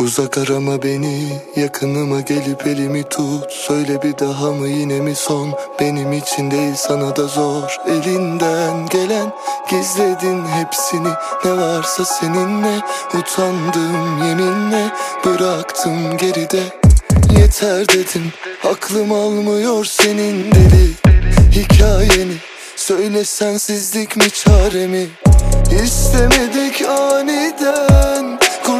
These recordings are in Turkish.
Uzak arama beni, yakınıma gelip elimi tut. Söyle bir daha mı yine mi son? Benim için değil sana da zor. Elinden gelen gizledin hepsini. Ne varsa seninle utandım yeminle. Bıraktım geride, yeter dedim. Aklım almıyor senin deli hikayeni. Söyle sensizlik mi çaremi? İstemedik aniden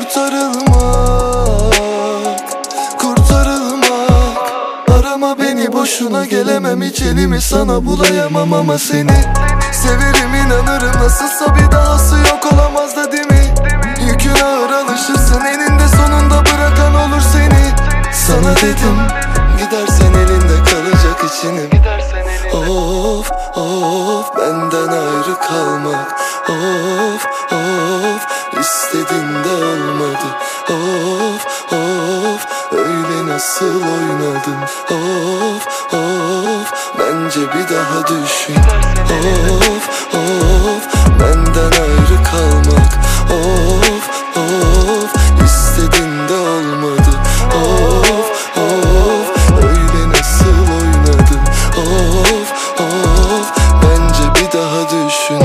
kurtarılmak. Arama beni boşuna, gelemem hiç elimi sana bulayamam ama seni severim, inanırım, nasılsa bir dahası yok olamaz da değil mi? Yükün ağır, alışırsın, eninde sonunda bırakan olur seni. Sana dedim, gidersen elinde kalacak içinim. Of of, benden ayrı kalmak. Of of, istedin de olmadı. Of of, öyle nasıl oynadın. Of of, bence bir daha düşün. Of of, benden ayrı kalmak. Of of, istedin de olmadı. Of of, öyle nasıl oynadın. Of of, bence bir daha düşün.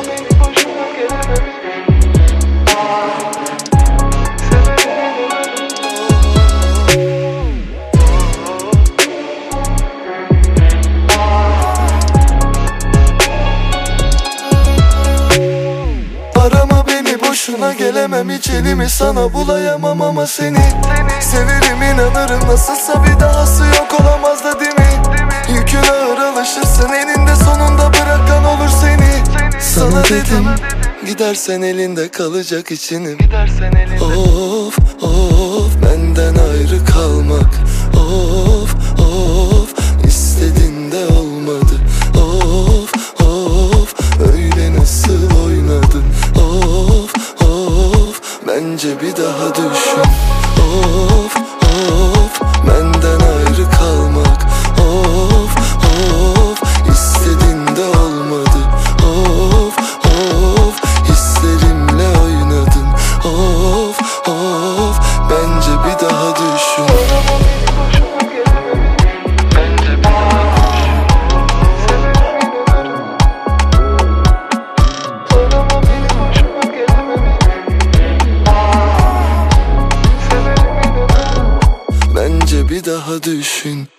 Arama beni boşuna, gelemem hiç elimi sana bulayamam ama seni severim, inanırım, nasılsa bir dahası yok olamaz da değil mi? Yükün ağır, alışırsın, eninde sonunda bırakan olur seni. Sana dedim, gidersen elinde kalacak içinim. Of of, benden ayrı kalmak. Of of, istedin de olmadı. Of of, öyle nasıl oynadın. Of of, bence bir daha düşün. Of of, benden ayrı kalmak. Of of, istedin de olmadı. Of of, hislerimle oynadın. Of of, bence bir daha düşün. Bence bir daha düşün.